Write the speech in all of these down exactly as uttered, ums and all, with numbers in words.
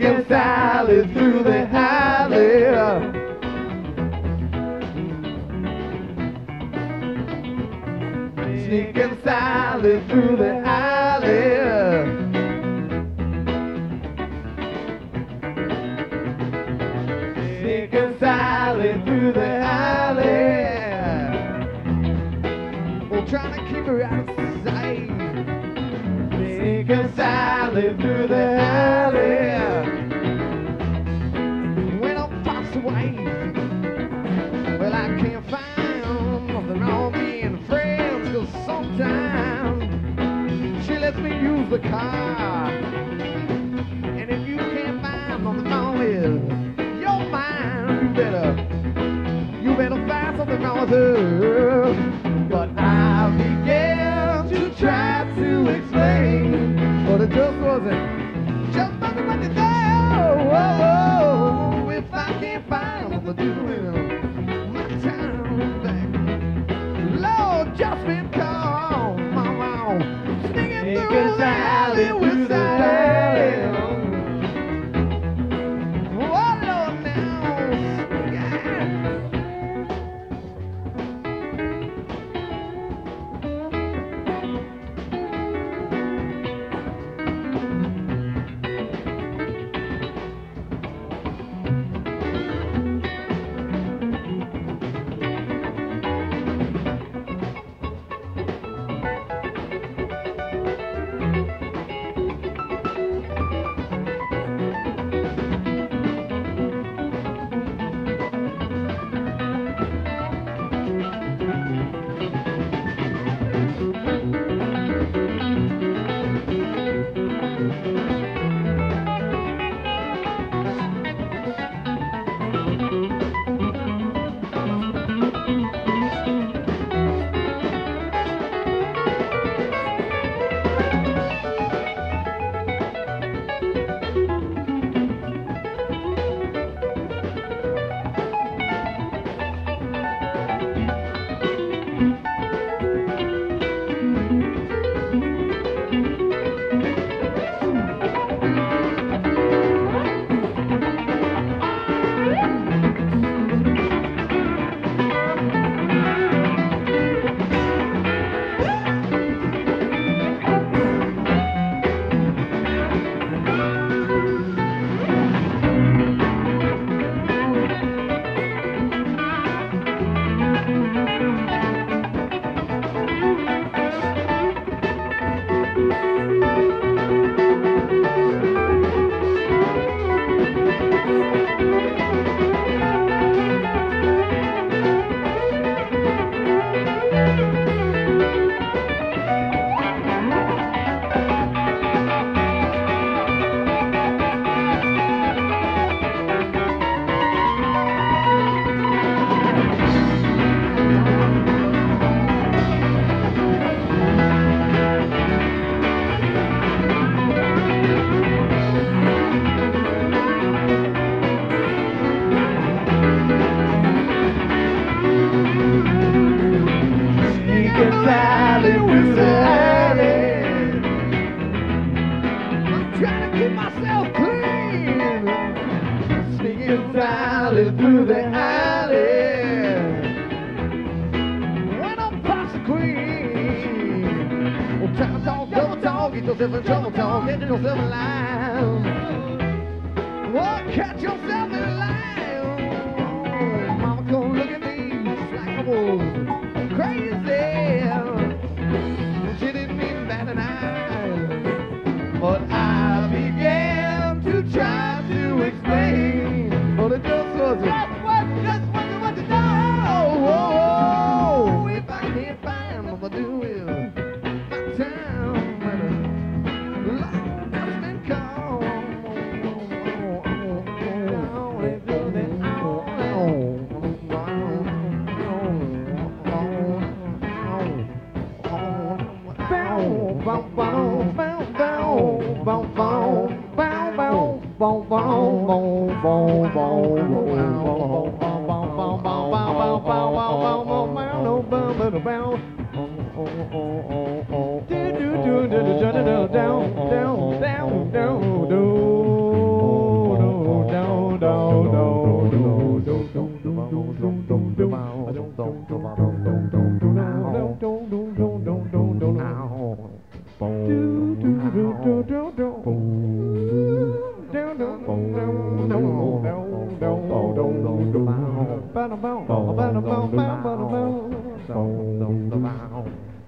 Sneaking Sally through the alley. Sneaking Sally through the alley. Sneaking Sally through the alley. Well, trying to keep her out of sight. Sneaking Sally through the alley. When I pass away, well, I can't find nothing wrong being friends, 'cause sometimes she lets me use the car. And if you can't find nothing wrong with your mind, you better, you better find something wrong with her. But I began to try to explain, but it just wasn't just nothing but the day. Oh, oh, if I can't find what to do with my time back, Lord, just been called, mama, sneaking through the alley with Sally. Oh, Lord, now, yeah. Sally with Sally. I'm trying to keep myself clean. Sneaking Sally through the alley. When I'm past the queen. Well, try to talk, double talk, get yourself in trouble talk, get yourself in line. Well, catch yourself in line. Oh, mama, come look at me just like I was crazy. She didn't mean bad tonight, but I began to try to explain, but it just wasn't just what, just wasn't what to do. Oh, oh, oh, if I can't find what to do with my time, but life has been called. Down, down, down, down, down, down.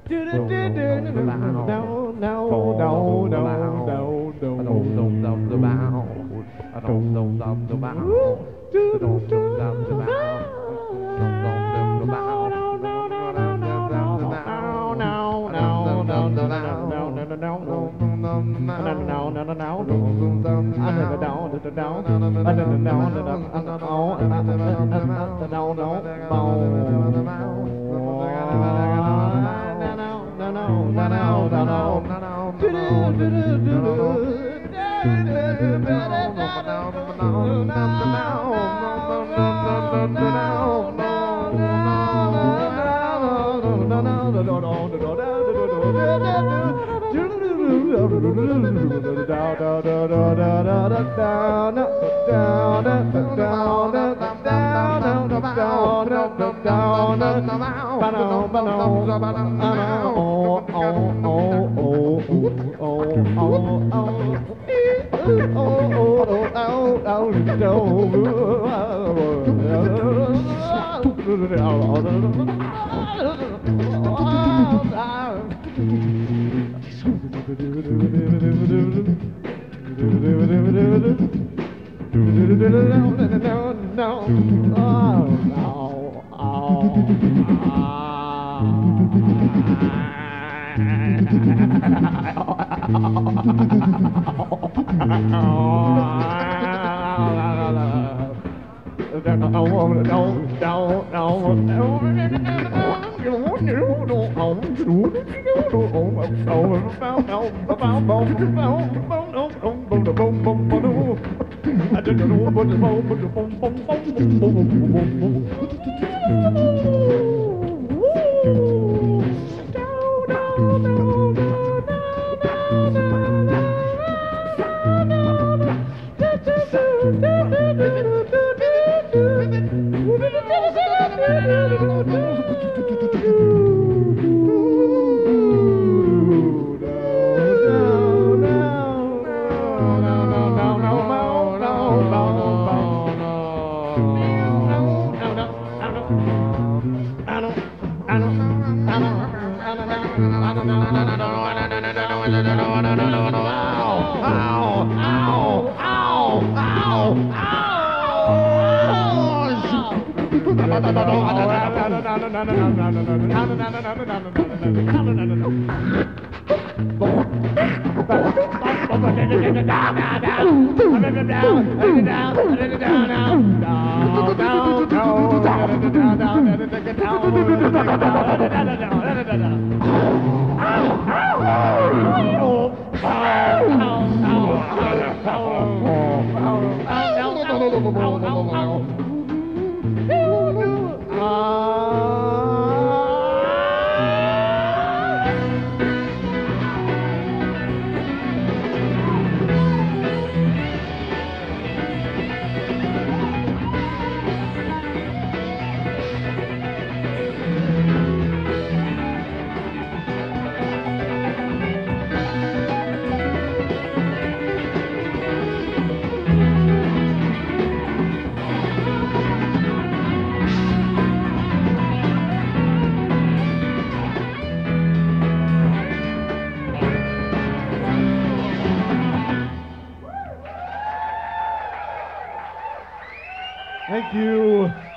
Thank you.